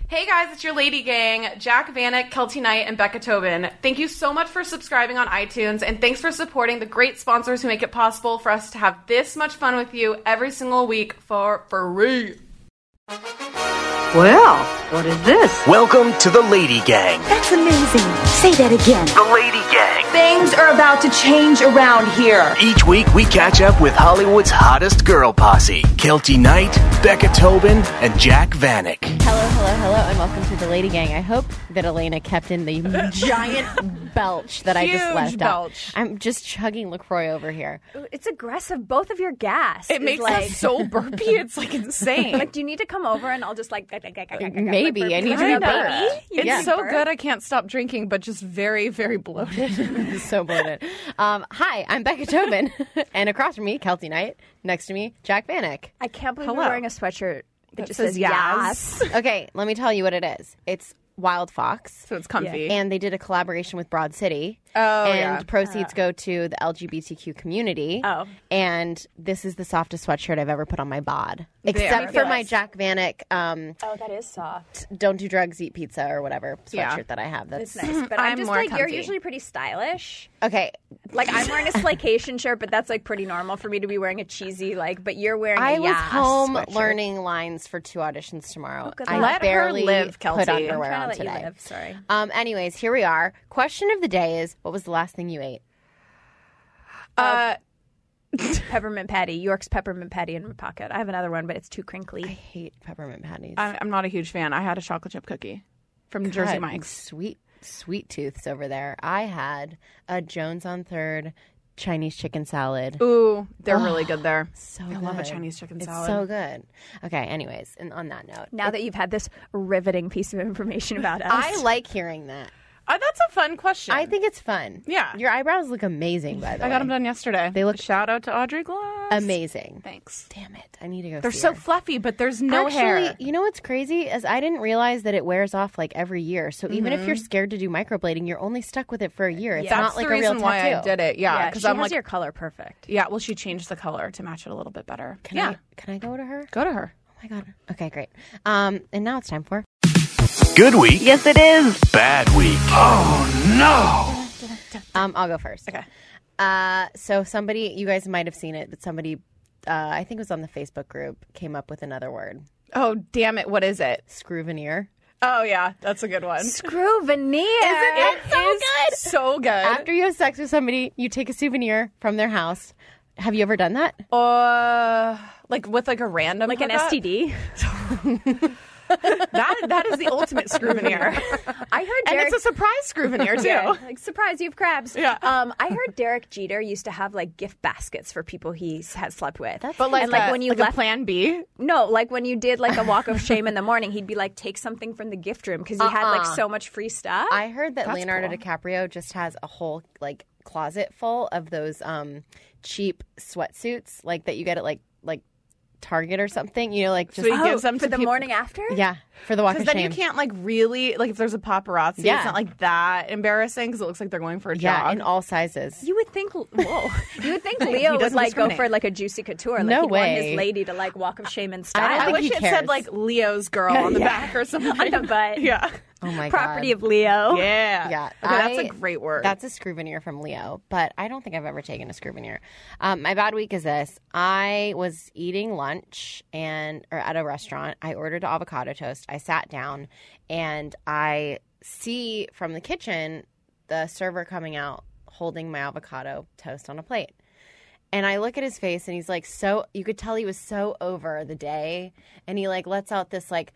Hey guys, it's your Lady Gang, Jack Vanek, Kelty Knight, and Becca Tobin. Thank you so much for subscribing on iTunes, and thanks for supporting the great sponsors who make it possible for us to have this much fun with you every single week for free. Well, what is this? Welcome to the Lady Gang. That's amazing. Say that again. The Lady Gang. Things are about to change around here. Each week we catch up with Hollywood's hottest girl posse, Kelty Knight, Becca Tobin, and Jack Vanek. Hello, and welcome to the Lady Gang. I hope that Elena kept in the giant belch that I just left belch. out. I'm just chugging LaCroix over here. It's aggressive. Both of your gas. It makes us so burpy, it's like insane. Like, do you need to come over and I'll just like Maybe. like, I need burp? to Like, burp. baby. You It's need so burp? good I can't stop drinking, but just very, very bloated. So bloated. Hi, I'm Becca Tobin, and across from me, Kelty Knight. Next to me, Jack Vanek. I can't believe Hello. you're wearing a sweatshirt that just says says Yas. Yas. Okay, let me tell you what it is. It's Wild Fox. So it's comfy. And they did a collaboration with Broad City. Oh, and yeah. proceeds go to the LGBTQ community. Oh. And this is the softest sweatshirt I've ever put on my bod. They Except are. for my Jack Vanek Oh, that is soft. don't do drugs, eat pizza or whatever sweatshirt Yeah. that I have. It's That's nice. But I'm I'm just more like, you're comfy. usually pretty stylish. okay. Like, I'm wearing a Slaycation shirt, but that's like pretty normal for me to be wearing a cheesy, like, but you're wearing I a was Yas home sweatshirt. learning lines for 2 auditions tomorrow. good I luck. Let her barely live, put Kelty. underwear I'm on trying to let today. you live. Sorry. Anyways, here we are. Question of the day is, what was the last thing you ate? Peppermint patty. York's peppermint patty in my pocket. I have another one, but it's too I crinkly. hate peppermint patties. I'm not a huge fan. I had a chocolate chip cookie from Jersey God, Mike's. sweet tooths over there. I had a Jones on Third Chinese chicken salad. Ooh, they're really good there. So I good. love a Chinese chicken salad. It's so good. Okay, anyways, and on that note, Now that you've had this riveting piece of information about us. I like hearing that. That's a fun question. I think it's fun. Yeah. Your eyebrows look amazing, by the way. I got them done yesterday. They look Shout out to Audrey Glass. amazing. Thanks. Damn it. I need to go They're see so her. fluffy, but there's no Actually, hair. you know what's crazy is I didn't realize that it wears off like every year. So even if you're scared to do microblading, you're only stuck with it for a year. It's That's not like the a real reason why tattoo. I did it. Yeah, yeah, because she I'm has like, your color perfect. yeah. Well, she changed the color to match it a little bit better. Can I go to her? Go to her. Oh my god. Okay, great. And now it's time for Good week. Yes, it is. Bad week. Oh, no. I'll go first. Okay. So somebody, you guys might have seen it, but somebody, I think it was on the Facebook group, came up with another word. Oh, damn it! What is it? Screw veneer. Oh, yeah, that's a good one. Screw veneer. It is so good. After you have sex with somebody, you take a souvenir from their house. Have you ever done that? Like with like a random Like an hookup? STD. That is the ultimate screw veneer. I heard And Derek. it's a surprise screw veneer too. Yeah, like, surprise, you have crabs. Yeah. I heard Derek Jeter used to have like gift baskets for people he has slept with. But like, and like when you like left, a plan B. no, like when you did like a walk of shame in the morning, he'd be like, take something from the gift room because he had like so much free stuff. I heard that That's Leonardo cool. DiCaprio just has a whole like closet full of those cheap sweatsuits like that you get at like Target or something. You know, like just So he gives them for to the people. morning after. yeah for the walk of Because then shame. you can't like really like if there's a paparazzi, Yeah. it's not like that embarrassing because it looks like they're going for a yeah, jog. in all sizes. You would think, whoa, you would think He Leo would doesn't like go discriminate. for like a juicy couture. Like No he'd want way. his lady to like walk of shame in style. I don't I think wish he it cares. said like Leo's girl on the back or something. on the butt. Yeah. Oh my Property god. of Leo. Yeah. Yeah, Okay, that's a great word. That's a screw veneer from Leo, but I don't think I've ever taken a screw veneer. My bad week is this: I was eating lunch or at a restaurant. I ordered avocado toast. I sat down, and I see from the kitchen the server coming out holding my avocado toast on a plate. And I look at his face, and he's like, so you could tell he was so over the day, and he like lets out this like.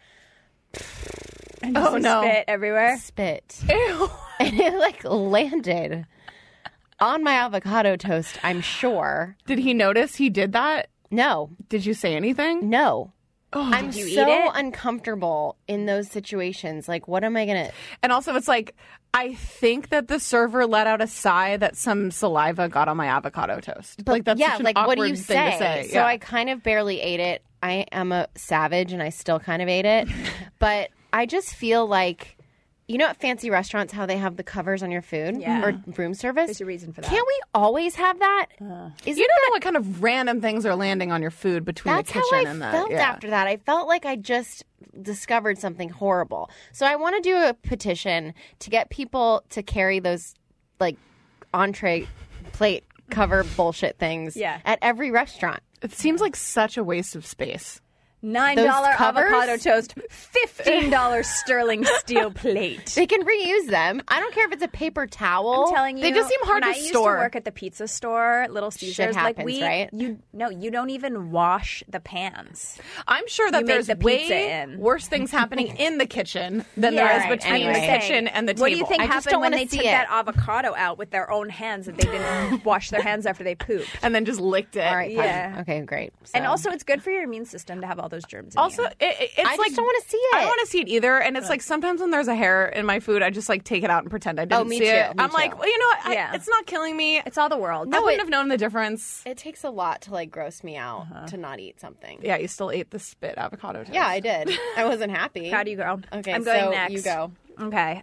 And Oh, no. spit everywhere. Spit. Ew. And it like landed on my avocado toast, I'm sure. Did he notice he did that? No, Did you say anything? no. I'm Did you eat so it? uncomfortable in those situations. Like, what am I going to... And also, it's like, I think that the server let out a sigh that some saliva got on my avocado toast. Like, that's such an like, what do awkward you thing to say. So Yeah. I kind of barely ate it. I am a savage, and I still kind of ate it. But I just feel like you know at fancy restaurants how they have the covers on your food or room service? There's a reason for that. Can't we always have that? You don't know what kind of random things are landing on your food between That's the kitchen how I and the. felt after that. I felt like I just discovered something horrible. So I want to do a petition to get people to carry those like entree plate cover bullshit things at every restaurant. It seems like such a waste of space. $9 covers? avocado toast, $15 sterling steel plate. They can reuse them. I don't care if it's a paper towel. I'm telling you, They just seem hard when to I store. used to work at the pizza store, Little Caesars. happens, right? You don't even wash the pans. I'm sure that You make there's the pizza way in. worse things happening in the kitchen than there is Right, between anyway. the kitchen and the table. What do you think I just happened don't when wanna they see took it. that avocado out with their own hands that they didn't wash their hands after they pooped? And then just licked it. All right, fine. Yeah. Okay, great. And So- also, it's good for your immune system to have all those germs in Also, you. it's I like just don't want to see it. I don't want to see it either. And it's like sometimes when there's a hair in my food, I just like take it out and pretend I didn't me see too, it. me I'm like, too. well, you know what? Yeah. It's not killing me. It's all the world. I wouldn't have known the difference. It takes a lot to like gross me out to not eat something. Yeah, you still ate the spit avocado toast. Yeah, I did. I wasn't happy. How do you go? Okay, I'm going so next. you go. Okay.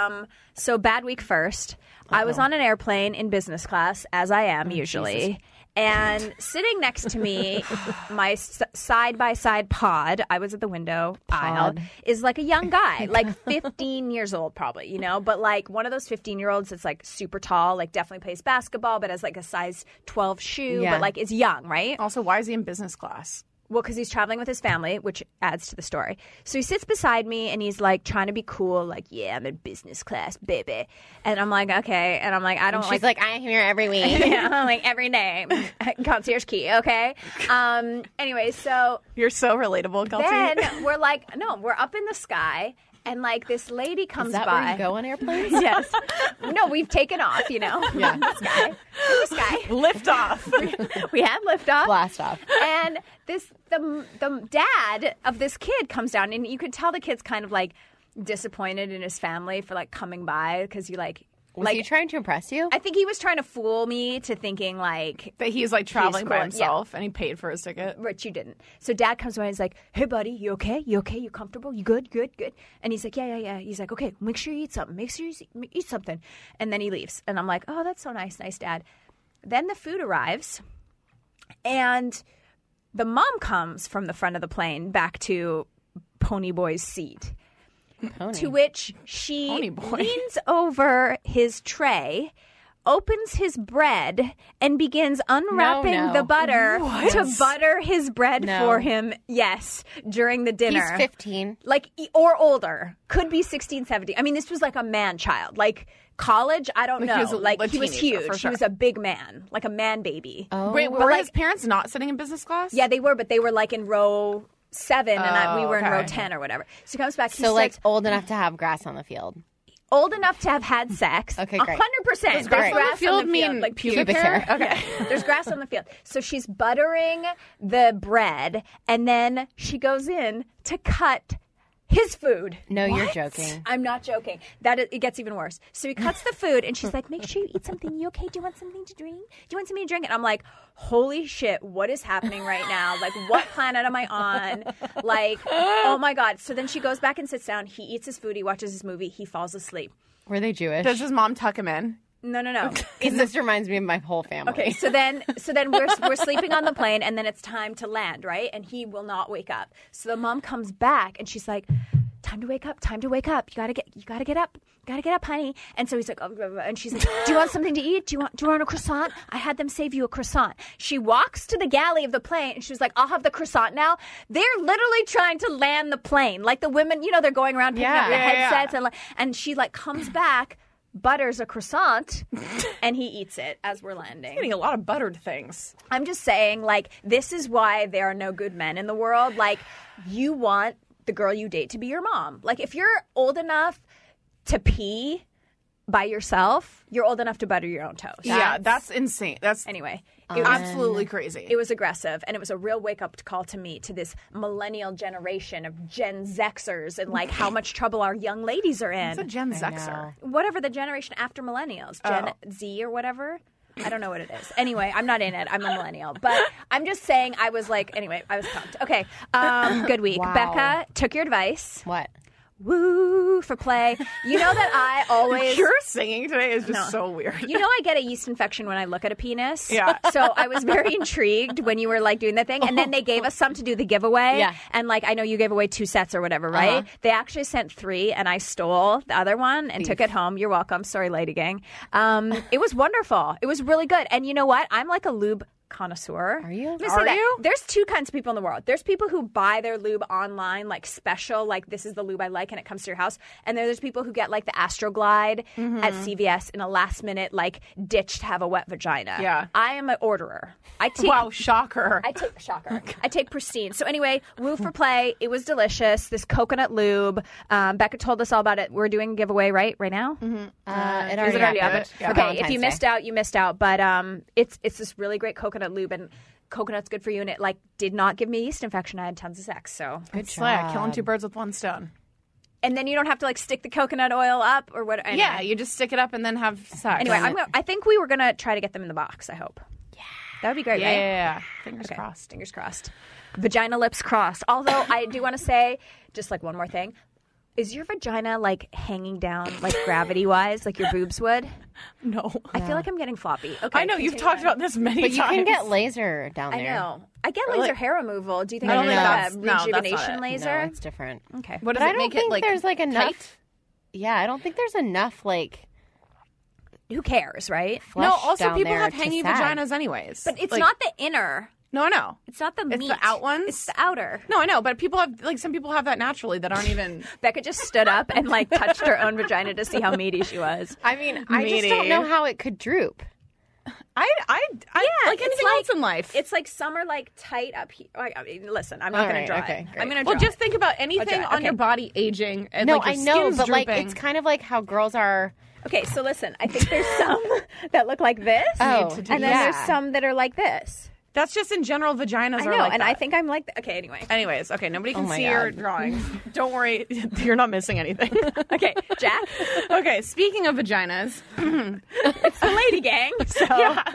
So bad week first. I was on an airplane in business class, as I am usually. And sitting next to me, my side-by-side pod, I was at the window aisle, is like a young guy, like 15 years old probably, you know? But like one of those 15-year-olds that's like super tall, like definitely plays basketball, but has like a size 12 shoe, Yeah. but like is young, right? Also, why is he in business class? Well, because he's traveling with his family, which adds to the story. So he sits beside me and he's like trying to be cool, like, yeah, I'm in business class, baby. And I'm like, okay. And I'm like, I don't She's like, I'm here every week. yeah, I'm like every day. Concierge key, okay? Anyway, so You're so relatable, Kelsey. then we're like, no, we're up in the sky. And like this lady comes Is that by. where you go on airplanes? Yes. No, we've taken off, you know. Yeah. The sky. Lift off. We had liftoff. Blast off. And the dad of this kid comes down, and you could tell the kid's kind of like disappointed in his family for like coming by because you like. Was he trying to impress you? I think he was trying to fool me to thinking like That he's like traveling by cool. himself and he paid for his ticket. Rich, you didn't. So dad comes by and he's like, hey, buddy, you okay? You okay? You comfortable? You good? Good? And he's like, yeah. He's like, okay, make sure you eat something. Make sure you eat something. And then he leaves. And I'm like, oh, that's so nice. Nice, dad. Then the food arrives and the mom comes from the front of the plane back to Ponyboy's seat. To which she Ponyboy. leans over his tray, opens his bread, and begins unwrapping No. the butter to butter his bread No. for him. Yes, during the dinner. He's 15. Like, or older. Could be 16, 17. I mean, this was like a man-child. Like, college, I don't Like, know. he was Like, he was teenager, huge. for sure. He was a big man. Like a man baby. Oh. Wait, were his parents not sitting in business class? Yeah, they were, but they were like in row 7 and we were in row okay. 10 or whatever. So he comes back. He So, like, sits, old enough to have grass on the field. old enough to have had sex. Okay, great. 100%. There's grass grass on the field on the field. mean Like pubic pubic hair? hair. Okay. There's grass on the field. So she's buttering the bread, and then she goes in to cut his food. No, you're joking. I'm not joking. It gets even worse. So he cuts the food, and she's like, make sure you eat something. You okay? Do you want something to drink? Do you want something to drink? And I'm like, holy shit, what is happening right now? Like, what planet am I on? Like, oh my God. So then she goes back and sits down. He eats his food. He watches his movie. He falls asleep. Were they Jewish? Does his mom tuck him in? No. Because this reminds me of my whole family. Okay, so then we're sleeping on the plane, and then it's time to land, right? And he will not wake up. So the mom comes back, and she's like, "Time to wake up! Time to wake up! You gotta get up, honey." And so he's like, oh, and she's like, "Do you want something to eat? Do you want a croissant? I had them save you a croissant." She walks to the galley of the plane, and she was like, "I'll have the croissant now." They're literally trying to land the plane, like the women, you know, they're going around picking up the headsets, and she like comes back. Butters a croissant and he eats it as we're landing. Eating a lot of buttered things. I'm just saying, like, this is why there are no good men in the world. Like, you want the girl you date to be your mom. Like, if you're old enough to pee by yourself, you're old enough to butter your own toast. Yeah, that's insane. That's Anyway, absolutely crazy. it was aggressive, and it was a real wake-up call to me, to this millennial generation of Gen Zexers, and like how much trouble our young ladies are in. It's a Gen Zexer. Whatever the generation after millennials, Gen Z or whatever. I don't know what it is. Anyway, I'm not in it. I'm a millennial. But I'm just saying, I was like, anyway, I was pumped. Okay, good week. Wow. Becca took your advice. What? woo for play. You know that I always... Your singing today is just so weird. You know I get a yeast infection when I look at a penis. Yeah. So I was very intrigued when you were like doing that thing. And then they gave us some to do the giveaway. Yeah. And like, I know you gave away 2 sets or whatever, right? They actually sent 3 and I stole the other one and took it home. You're welcome. Sorry, Lady Gang. It was wonderful. It was really good. And you know what? I'm like a lube connoisseur. Are you? Let me say that. There's 2 kinds of people in the world. There's people who buy their lube online, like special, like this is the lube I like, and it comes to your house. And then there's people who get like the Astroglide at CVS in a last minute, like ditch to have a wet vagina. Yeah. I am an orderer. I take Wow, shocker. I take shocker. I take pristine. So anyway, woo for play. It was delicious. This coconut lube. Becca told us all about it. We're doing a giveaway right now. It Is it already up? happened. Yeah. Okay, Valentine's if you Day. missed out, you missed out. But it's this really great coconut lube, and coconut's good for you. And it like did not give me a yeast infection. I had tons of sex. So Good Slay, job. killing 2 birds with 1 stone. and then you don't have to like stick the coconut oil up or what. Anyway. Yeah, you just stick it up and then have sex. Anyway, I think we were gonna try to get them in the box. I hope. Yeah, that would be great. right? Yeah. Fingers Okay. crossed. Fingers crossed. Vagina lips crossed. Although I do want to say, just like one more thing. Is your vagina like hanging down, like gravity wise, like your boobs would? No. I feel like I'm getting floppy. Okay, I know, you've continue talked on. about this many But you times. can get laser down I there. know. I get laser hair removal. Do you think I I don't need think like that's- a no, that's not rejuvenation it. laser? No, it's different. Okay. What But does I it don't make think it like there's like enough. tight? Yeah, I don't think there's enough like Who cares, right? flesh No, also down people there have to hanging sag. vaginas anyways. But it's Like- not the inner. No, no. It's not the It's meat. the out ones? It's the outer. No, I know, but people have like some people have that naturally that aren't even. Becca just stood up and like touched her own vagina to see how meaty she was. I mean, I just Meaty. don't know how it could droop. I like it's anything like- else in life. It's like some are like tight up here. I mean, listen, I'm not All going to right, draw okay, it. great. I'm going to well, draw just think about anything draw it, on okay. your body aging. And, No, like, I your know, skin's but like drooping. it's kind of like how girls are. Okay, so listen, I think there's some that look like this, Oh, and then yeah. there's some that are like this. That's just in general. Vaginas I are know, like and that. I think I'm like, okay, anyway. Anyways, okay, nobody can Oh my see your God. drawings. Don't worry, you're not missing anything. Okay, Jack, Okay, speaking of vaginas, it's the lady gang. So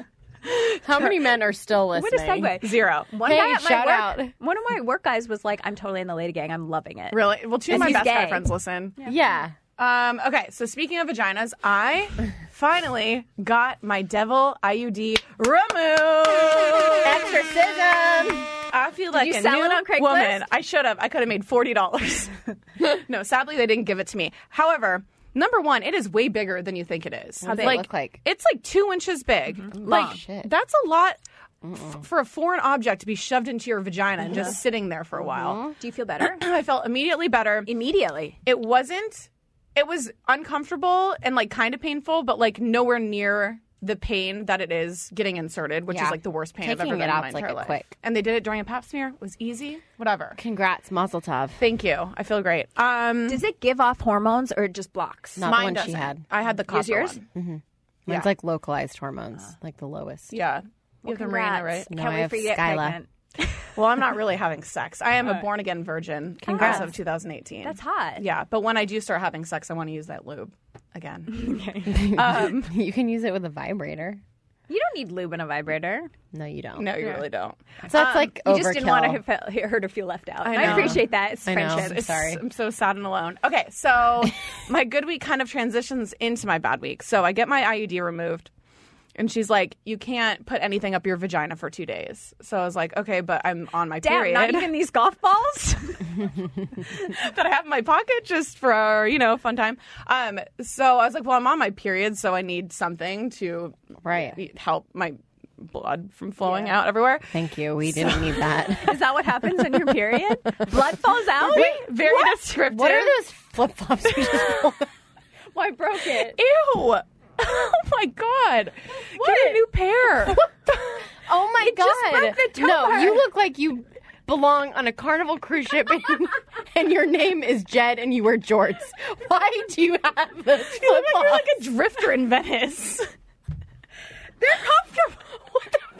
How many men are still what listening? a segue. 0. One Hey, guy at my shout work, out. one of my work guys was like, I'm totally in the lady gang. I'm loving it. Really? Well, 2 of And my he's best guy gay. friends listen. Yeah. Okay, so speaking of vaginas, I finally got my devil IUD removed. Exorcism. I feel like you a sell new it on Craigslist? woman. I should have. I could have made $40. No, sadly they didn't give it to me. However, number one, it is way bigger than you think it is. What does it look like? It's like 2 inches big. Like Shit. that's a lot for a foreign object to be shoved into your vagina and just sitting there for a while. Do you feel better? I felt immediately better. Immediately. It wasn't. It was uncomfortable and like kind of painful, but like nowhere near the pain that it is getting inserted, which Yeah. is like the worst pain I've Taking ever it been in out's my like entire a life. quick. And they did it during a pap smear. It was easy. Whatever. Congrats, Mazel Tov. Thank you. I feel great. Does it give off hormones or it just blocks? Not the mine one she doesn't. had. I had the copper yours? one. Mine's like localized hormones, like the lowest. Yeah. You have the Mirena, right? No, Can't I wait have for you to get Skyla. pregnant. Well, I'm not really having sex. I am a born again virgin Congrats. as of 2018. That's hot. Yeah, but when I do start having sex, I want to use that lube again. You can use it with a vibrator. You don't need lube in a vibrator. No, you don't. No, you really don't. So that's like You overkill. just didn't want her to feel left out. I I know. appreciate that. It's I know. friendship. It's- Sorry. I'm so sad and alone. Okay, so my good week kind of transitions into my bad week. So I get my IUD removed, and she's like, "You can't put anything up your vagina for 2 days." So I was like, "Okay, but I'm on my Damn, period not even these golf balls? that I have in my pocket just for fun time." So I was like, "Well, I'm on my period, so I need something to Right. help my blood from flowing out everywhere." Thank you. We didn't need that. Is that what happens in your period? Blood falls out? Very descriptive. What are those flip flops you just pulled? Well, I broke it. Ew! Oh my god! Get a new pair. Oh my god! broke the toe No, part. you look like you belong on a Carnival cruise ship, and your name is Jed, and you wear jorts. Why do you have those flip You look like you're flops? like a drifter in Venice. They're comfortable. What the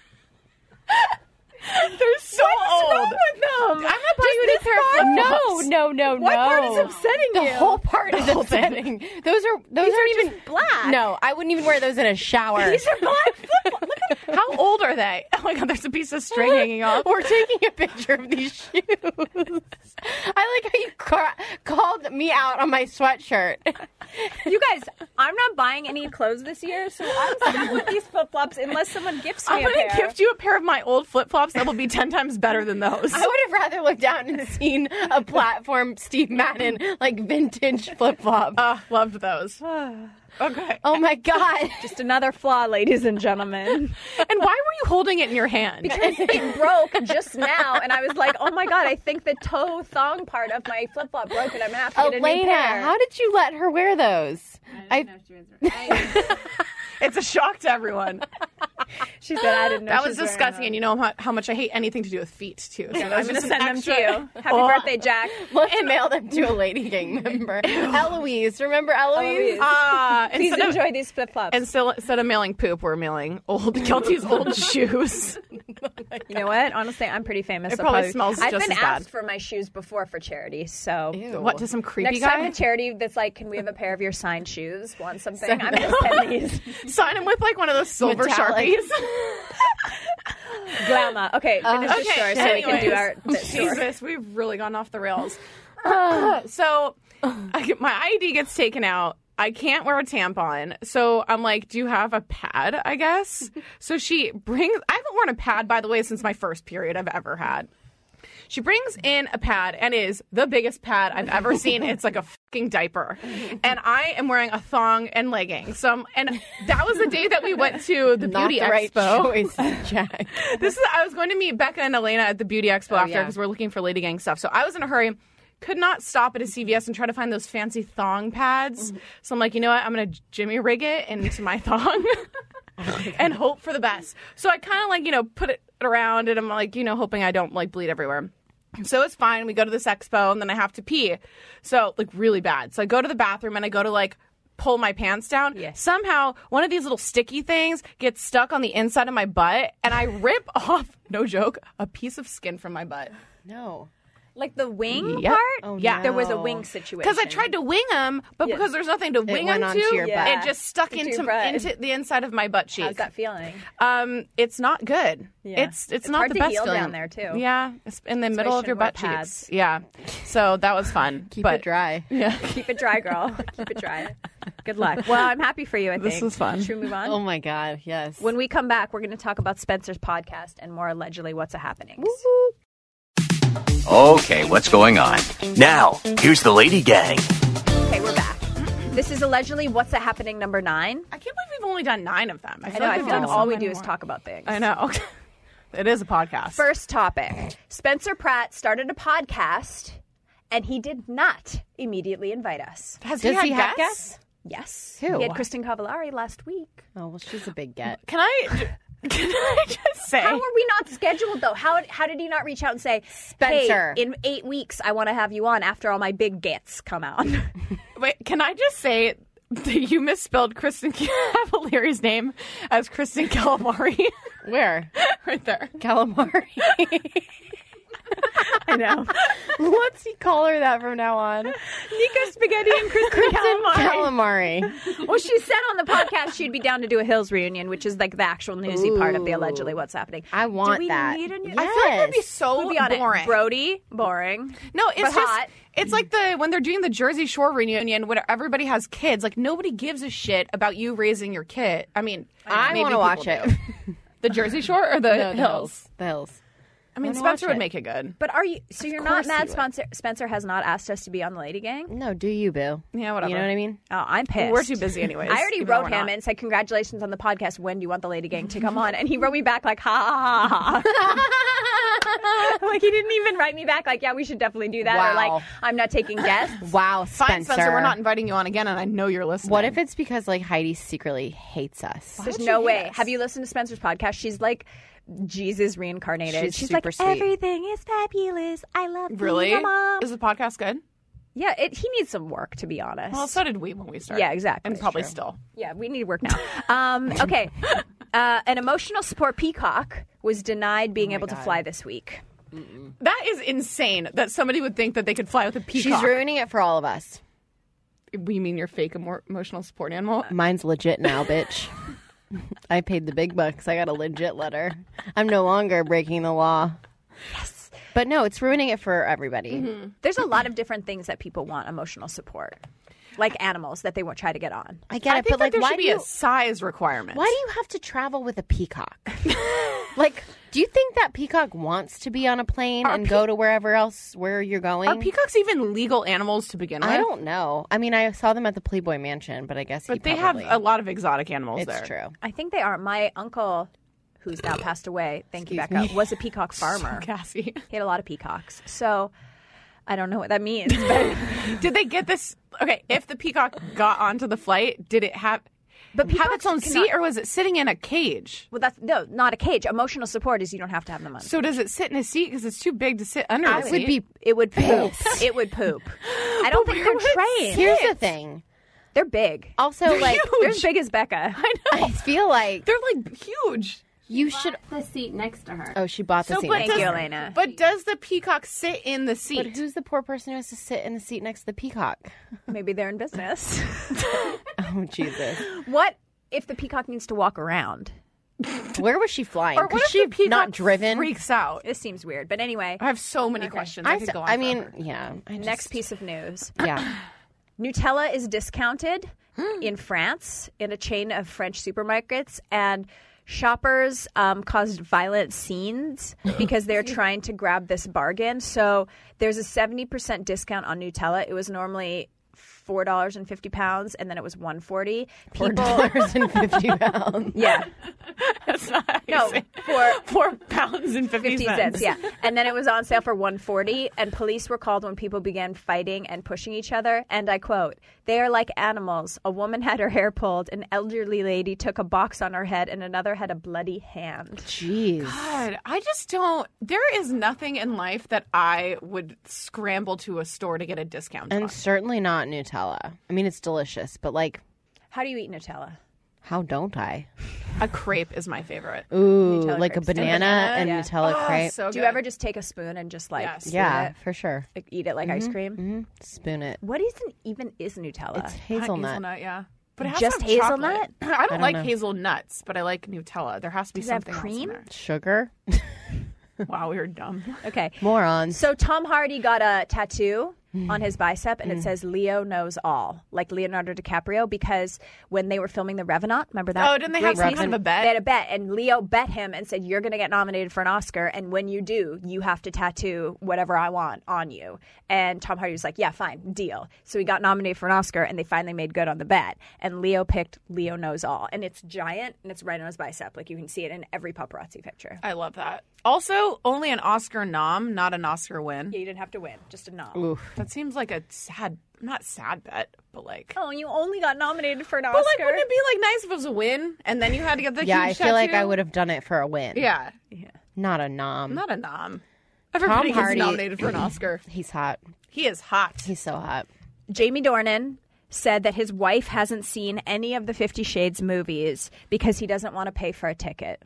fuck? They're so old. What's wrong with them? I'm not buying you any pair of flip-flops. No. What part is upsetting The you? whole part is upsetting. Those aren't even black. No, I wouldn't even wear those in a shower. These are black flip-flops. Look How old are they? Oh my God, there's a piece of string hanging off. We're taking a picture of these shoes. I like how you called me out on my sweatshirt. You guys, I'm not buying any clothes this year, so I'm stuck with these flip-flops unless someone gifts me I'm a going to pair. gift you a pair of my old flip-flops that will be 10 times better than those. I would have rather looked down and seen a platform Steve Madden, like vintage flip-flop. Loved those. Okay. Oh my God. Just another flaw, ladies and gentlemen. And why were you holding it in your hand? It broke just now, and I was like, oh my God, I think the toe thong part of my flip-flop broke, and I'm going to have to get a new Elena, pair. how did you let her wear those? It's a shock to everyone. She said I didn't know That she was wearing disgusting, them. and you know how much I hate anything to do with feet, too. So I'm going to send them to you. Happy birthday, Jack. Let's mail them to a Lady Gang member. Eloise, remember Eloise? Please Instead enjoy these flip-flops. instead of mailing poop, we're mailing Kelty's old shoes. You know what? Honestly, I'm pretty famous. It so probably smells I've just been as bad. asked for my shoes before for charity, so What, to some creepy next guy? time the charity that's like, can we have a pair of your signed shoes? Want something? I'm going to send these. Sign him with like one of those silver Metallic. Sharpies. Glamour. Okay, finish the story so we can do our this story. Jesus, we've really gone off the rails. So my ID gets taken out. I can't wear a tampon. So I'm like, do you have a pad, I guess? So she brings, I haven't worn a pad, by the way, since my first period I've ever had. She brings in a pad and is the biggest pad I've ever seen. It's like a fucking diaper. And I am wearing a thong and leggings. And that was the day that we went to the Not beauty the right expo. choice, Jack. I was going to meet Becca and Elena at the beauty expo after yeah. because we're looking for Lady Gang stuff. So I was in a hurry. Could not stop at a CVS and try to find those fancy thong pads. So I'm like, you know what? I'm going to Jimmy rig it into my thong and hope for the best. So I kind of like, put it around and I'm like, hoping I don't like bleed everywhere. So it's fine. We go to this expo and then I have to pee. So like really bad. So I go to the bathroom and I go to like pull my pants down. Yes. Somehow one of these little sticky things gets stuck on the inside of my butt and I rip off, no joke, a piece of skin from my butt. No. Like the wing Yep. part? Oh, Yeah. There was a no. wing situation. Because I tried to wing them, but because there's nothing to wing went them onto to, your butt. it just stuck Into into your butt. the inside of my butt cheek. How's that feeling? It's not good. Yeah. It's It's not hard the to best heal feeling down there, too. Yeah, it's in the middle you of your shouldn't wear butt pads. cheeks. Yeah, so that was fun. Keep but, it dry. Yeah, Keep it dry, girl. Keep it dry. Good luck. Well, I'm happy for you, I think. This was fun. Should we move on? Oh my God, yes. When we come back, we're going to talk about Spencer's podcast and more allegedly what's a happening. Okay, what's going on? Now, here's the Lady Gang. Okay, we're back. This is allegedly what's a happening number 9. I can't believe we've only done 9 of them. I feel know. like I we've feel like done all so we many do is more. talk about things. I know. It is a podcast. First topic. Spencer Pratt started a podcast, and he did not immedially invite us. Does he had have guests? guests? Yes. Who? He had Kristen Cavallari last week. Oh, well, she's a big get. Can I just say? How are we not scheduled, though? How did he not reach out and say, Spencer. hey, in 8 weeks, I want to have you on after all my big gets come out? Wait, can I just say that you misspelled Kristen Cavallari's name as Kristen Calamari? Where? Right there. Calamari. I know. Let's call her that from now on. Nico Spaghetti and Kristen Calamari. Calamari. Well, she said on the podcast she'd be down to do a Hills reunion, which is like the actual newsy part of the allegedly what's happening. I want do we that. Need a new- Yes. I feel like that'd be so We'll be on boring. it. Brody, boring. No, it's but just hot. it's like when they're doing the Jersey Shore reunion when everybody has kids. Like nobody gives a shit about you raising your kid. I mean, I maybe want to watch people it. do. The Jersey Shore or the No, Hills? The Hills. I mean, wanna Spencer watch would it. make it good. But are you? So you're not course mad? he would. Spencer has not asked us to be on the Lady Gang. No, do you, Boo? Yeah, whatever. You know what I mean? Oh, I'm pissed. We're too busy anyways. I already even though wrote we're him not. and said congratulations on the podcast. When do you want the Lady Gang to come on? And he wrote me back like ha ha ha ha. Like he didn't even write me back like yeah we should definitely do that or Wow. like I'm not taking guests. Wow, Fine, Spencer, we're not inviting you on again, and I know you're listening. What if it's because like Heidi secretly hates us? There's would no you way. hate us? Have you listened to Spencer's podcast? She's like Jesus reincarnated. She's like super sweet. everything is fabulous. I love really? being a mom. Is the podcast good? Yeah, he needs some work to be honest. Well, so did we when we started. Yeah, exactly. And probably True. still. Yeah, we need work now. Okay. An emotional support peacock was denied being able to fly this week. That is insane that somebody would think that they could fly with a peacock. She's ruining it for all of us. We mean your fake emotional support animal? Mine's legit now, bitch. I paid the big bucks. I got a legit letter. I'm no longer breaking the law. Yes. But no, it's ruining it for everybody. There's a lot of different things that people want emotional support, like animals that they won't try to get on. I get I it, think but like, there why should do be you, a size requirement. why do you have to travel with a peacock? Like, do you think that peacock wants to be on a plane and go to where you're going? Are peacocks even legal animals to begin with? I don't know. I mean, I saw them at the Playboy Mansion, but I guess But they have probably, a lot of exotic animals It's there. true. I think they are. My uncle, who's now passed away, thank you, Excuse Becca, me. was a peacock farmer. Cassie. He had a lot of peacocks. So I don't know what that means, but Did they get this? Okay, if the peacock got onto the flight, did it have its peacocks own cannot- seat, or was it sitting in a cage? well, that's no, not a cage. Emotional support is you don't have to have them on. So does it sit in a seat because it's too big to sit under? I the would seat? be It would poop. It would poop. I don't think they're trained. Here's the thing. They're big. Also, like, They're as big as Becca. I feel like They're like huge. you should. The seat next to her. Oh, she bought the seat. Thank next you, to her. Elena. But does the peacock sit in the seat? But who's the poor person who has to sit in the seat next to the peacock? Maybe they're in business. Oh, Jesus. What if the peacock needs to walk around? Where was she flying? Or Could what if she the peacock not driven? freaks out? This seems weird. But anyway, I have so many questions. I could go on mean, forever. yeah. next piece of news. Yeah. Nutella is discounted in France in a chain of French supermarkets, and shoppers caused violent scenes because they're trying to grab this bargain. So there's a 70% discount on Nutella. It was normally £4.50, and then it was $1.40. $4.50. Yeah, That's not how you no, say it. for £4.50. 50 cents, yeah. And then it was on sale for $1.40, and police were called when people began fighting and pushing each other. And I quote, "They are like animals. A woman had her hair pulled, an elderly lady took a box on her head, and another had a bloody hand." Jeez. God, I just don't. There is nothing in life that I would scramble to a store to get a discount on. And certainly not Nutella. I mean, it's delicious, but like, How do you eat Nutella? how don't I? A crepe is my favorite. Ooh, Nutella like a crepes. banana and Yeah. Nutella crepe. So Do you ever just take a spoon and just like Yes. spoon Yeah, it, for sure. like, eat it like ice cream? Spoon it. What even is Nutella? It's hazelnut. Hazelnut, yeah. But it has Just to have chocolate. hazelnut? I don't like know. hazelnuts, but I like Nutella. There has to be Does it have something else cream? in there. Sugar. Wow, we were dumb. Okay. Morons. So Tom Hardy got a tattoo on his bicep, and it says "Leo knows all," like Leonardo DiCaprio, because when they were filming The Revenant, remember that? Oh, didn't they have great some piece? kind of a bet? They had a bet, and Leo bet him and said, "You're going to get nominated for an Oscar, and when you do, you have to tattoo whatever I want on you." And Tom Hardy was like, "Yeah, fine, deal." So he got nominated for an Oscar, and they finally made good on the bet. And Leo picked "Leo knows all," and it's giant, and it's right on his bicep, like you can see it in every paparazzi picture. I love that. Also, only an Oscar nom, not an Oscar win. Yeah, you didn't have to win, just a nom. That seems like a sad, not sad bet, but like. Oh, you only got nominated for an But Oscar. like, wouldn't it be like nice if it was a win and then you had to get the Yeah, I huge feel like I tattoo? would have done it for a win. Yeah, Not a nom. not a nom. Everybody gets Hardy- nominated for an Oscar. He's hot. He is hot. He's so hot. Jamie Dornan said that his wife hasn't seen any of the 50 Shades movies because he doesn't want to pay for a ticket.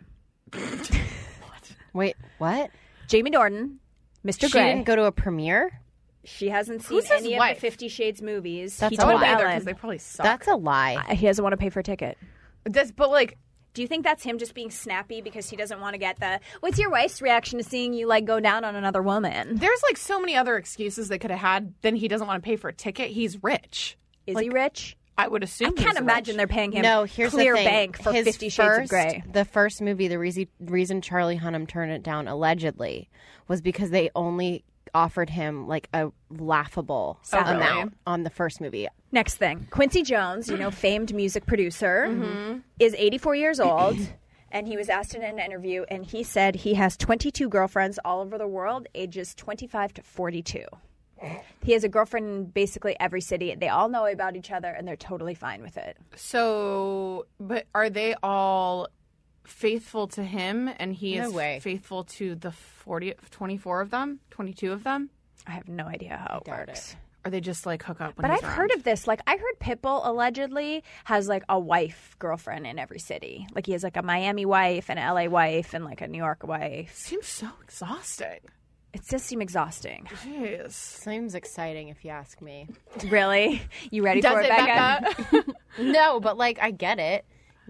Wait, what? Jamie Dornan, Mr. She Grey, didn't go to a premiere? she hasn't seen Who's his any of wife? the 50 Shades movies. That's he a told lie. Either, Ellen 'cause they probably suck. That's a lie. he doesn't want to pay for a ticket. But like, Do you think that's him just being snappy because he doesn't want to get the what's your wife's reaction to seeing you like go down on another woman? there's like so many other excuses they could have had. Then he doesn't want to pay for a ticket. He's rich. Is he rich? I would assume. I can't he's imagine rich. they're paying him No, here's clear the thing. bank for His 50 Shades of first- Grey. The first movie, the reason Charlie Hunnam turned it down allegedly was because they only offered him like a laughable Salary. amount on the first movie. Next thing, Quincy Jones, famed music producer, is 84 years old, and he was asked in an interview, and he said he has 22 girlfriends all over the world, ages 25 to 42. He has a girlfriend in basically every city. They all know about each other, and they're totally fine with it. So, but are they all faithful to him and he No is way. faithful to the 24 of them? 22 of them? I have no idea how it doubt works. Or they just like hook up when But he's I've around? heard of this. Like, I heard Pitbull allegedly has like a wife girlfriend in every city. Like, he has like a Miami wife, an LA wife, and like a New York wife. Seems so exhausting. It does seem exhausting. Jeez. Seems exciting if you ask me. Really? You ready Does for it, it, Becca? Becca? No, but like I get it.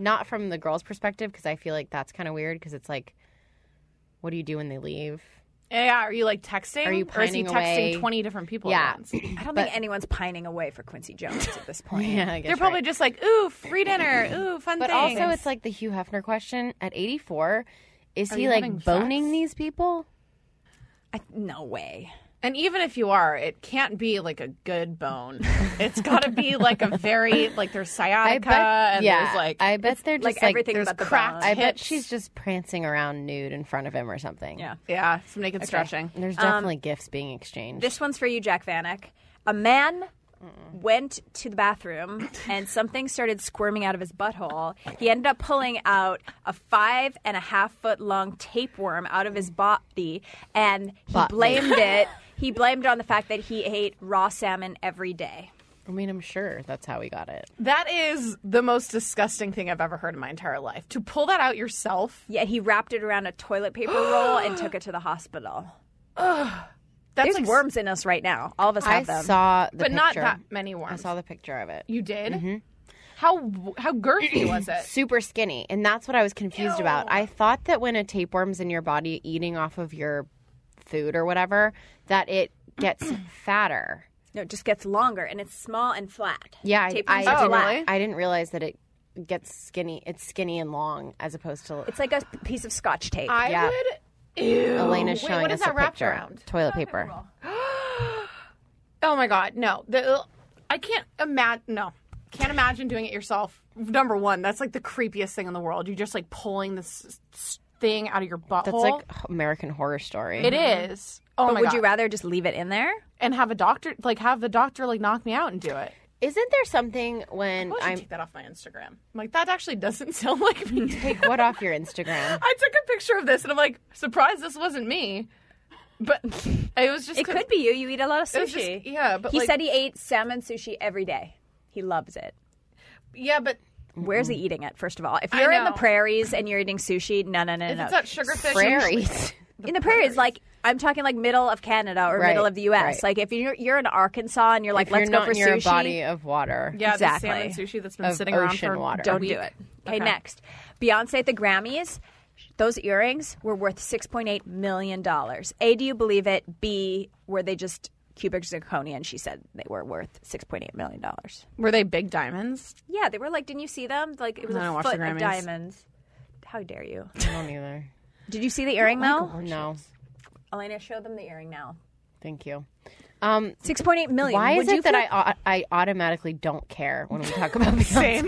Not from the girl's perspective, because I feel like that's kind of weird, because it's like, what do you do when they leave? Yeah, are you like texting? Are you or is he pining texting away? 20 different people Yeah. at once? I don't think anyone's pining away for Quincy Jones at this point. Yeah, I guess They're probably right. just like, ooh, free dinner, ooh, fun But things. also, it's like the Hugh Hefner question. At 84, is Are he you like having boning sex? these people? No way. And even if you are, it can't be like a good bone. It's got to be like a very, like there's sciatica and there's like, I bet they're just Like like, everything there's but the cracked bones. I bet hips. she's just prancing around nude in front of him or something. Yeah. yeah, some naked stretching. And there's definitely gifts being exchanged. This one's for you, Jack Vanek. A man went to the bathroom and something started squirming out of his butthole. He ended up pulling out a 5.5 foot long tapeworm out of his body, and he Butt. blamed it. He blamed it on the fact that he ate raw salmon every day. I mean, I'm sure that's how he got it. That is the most disgusting thing I've ever heard in my entire life. To pull that out yourself, Yeah, he wrapped it around a toilet paper roll and took it to the hospital. that's There's like worms in us right now. All of us I have them. saw the but picture. not that many worms. I saw the picture of it. You did? How girthy was it? Super skinny, and that's what I was confused about. I thought that when a tapeworm's in your body eating off of your food or whatever, that it gets fatter. No, it just gets longer, and it's small and flat. Yeah, Tapeworms Oh, are flat. really? I didn't realize that it gets skinny. It's skinny and long as opposed to It's like a piece of Scotch tape. I Yeah. would. Ew. Elena's Wait, showing what us is that a wrapped picture. around? Toilet paper. Oh my god, no. I can't imagine. No, can't imagine doing it yourself. Number one, that's like the creepiest thing in the world. You're just like pulling this thing out of your butthole. That's like American Horror Story. it is. Oh but my would god. you rather just leave it in there? and have a doctor, like have the doctor like knock me out and do it? Isn't there something when I should I'm take that off my Instagram. I'm like, that actually doesn't sound like me. take what off your Instagram? I took a picture of this and I'm like, surprised this wasn't me. But it was just It could be you. You eat a lot of it was just- sushi. yeah, but He like, said he ate salmon sushi every day. He loves it. yeah, but Where's he eating it, first of all? If I you're in the know. prairies and you're eating sushi, no. if it's that sugarfish, Prairies. In the prairies, like, I'm talking like middle of Canada or Right, middle of the U.S. right. Like, if you're in Arkansas and you're like, If let's you're go not for near sushi. a body of water. yeah, Exactly. the salmon sushi that's been Of sitting around ocean for water. a Don't week. do it. Okay, Okay. next. Beyonce at the Grammys. Those earrings were worth $6.8 million. A, do you believe it? B, were they just cubic zirconia? And she said they were worth $6.8 million. Were they big diamonds? Yeah, they were like, didn't you see them? Like, it was I don't a watch the foot of Grammys. diamonds. How dare you? I don't either. Did you see the earring, though? No, Elena, show them the earring now. thank you. 6.8 million. Why Would is you it that feel- I automatically don't care when we talk about Beyonce?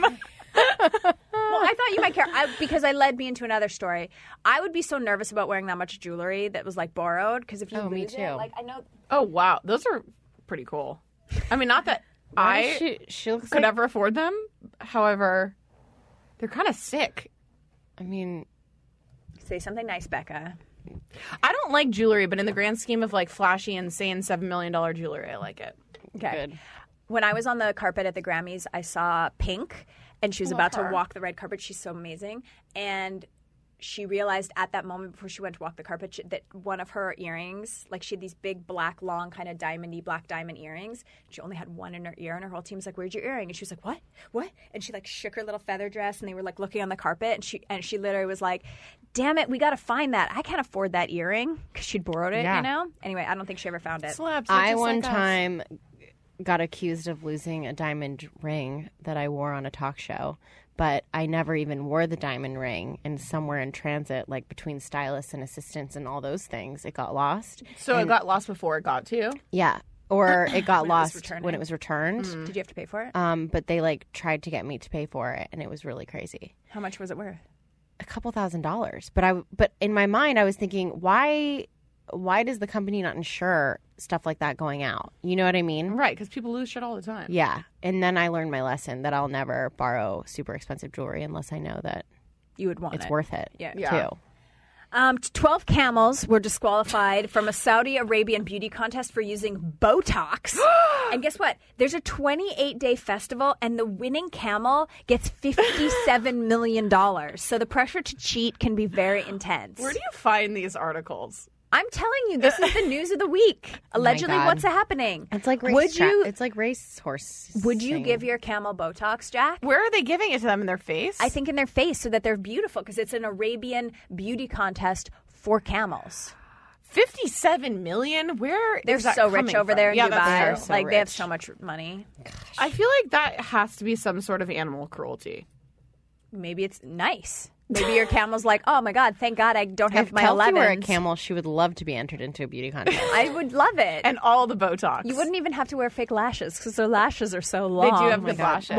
Well, I thought you might care because I led me into another story. I would be so nervous about wearing that much jewelry that was like borrowed because if you Oh, me lose it, too. like I know. Oh wow, those are pretty cool. I mean, not that Why I does she looks could like, ever afford them. However, they're kind of sick. I mean, Say something nice, Becca. I don't like jewelry, but in the grand scheme of like flashy, insane $7 million jewelry, I like it. Okay. good. When I was on the carpet at the Grammys, I saw Pink, and she was about her. to walk the red carpet. She's so amazing, and she realized at that moment before she went to walk the carpet that one of her earrings, like she had these big black, long, kind of diamondy black diamond earrings. She only had one in her ear, and her whole team was like, "Where's your earring?" And she was like, "What?" And she like shook her little feather dress, and they were like looking on the carpet, and she literally was like, "Damn it, we got to find that. I can't afford that earring," because she'd borrowed it, Yeah. you know. Anyway, I don't think she ever found it. Celebs. I one time got accused of losing a diamond ring that I wore on a talk show, but I never even wore the diamond ring. And somewhere in transit, like between stylists and assistants and all those things, it got lost. So it got lost before it got to you. Yeah. Or it got was lost returning. when it was returned. Did you have to pay for it? But they like tried to get me to pay for it, and it was really crazy. How much was it worth? A couple $1,000s. But in my mind, I was thinking, why does the company not insure stuff like that going out? You know what I mean? Right, because people lose shit all the time. Yeah. And then I learned my lesson that I'll never borrow super expensive jewelry unless I know that You would want it's it. worth it. Yeah. Too. 12 camels were disqualified from a Saudi Arabian beauty contest for using Botox. And guess what? There's a 28-day festival, and the winning camel gets $57 million. So the pressure to cheat can be very intense. Where do you find these articles? I'm telling you, this is the news of the week. Allegedly, God. what's happening? It's like it's like racehorse. Would you thing. give your camel Botox, Jack? Where are they giving it to them, in their face? I think in their face so that they're beautiful because it's an Arabian beauty contest for camels. 57 million? Where They're is that so rich coming over from? there in Yeah, Dubai. that's so Like they have rich. so much money. I feel like that has to be some sort of animal cruelty. Maybe it's nice. Maybe your camel's like, oh my God, thank God I don't have If my Kelsey 11s. were a camel, she would love to be entered into a beauty contest. I would love it. And all the Botox. you wouldn't even have to wear fake lashes because their lashes are so long. They do have good lashes.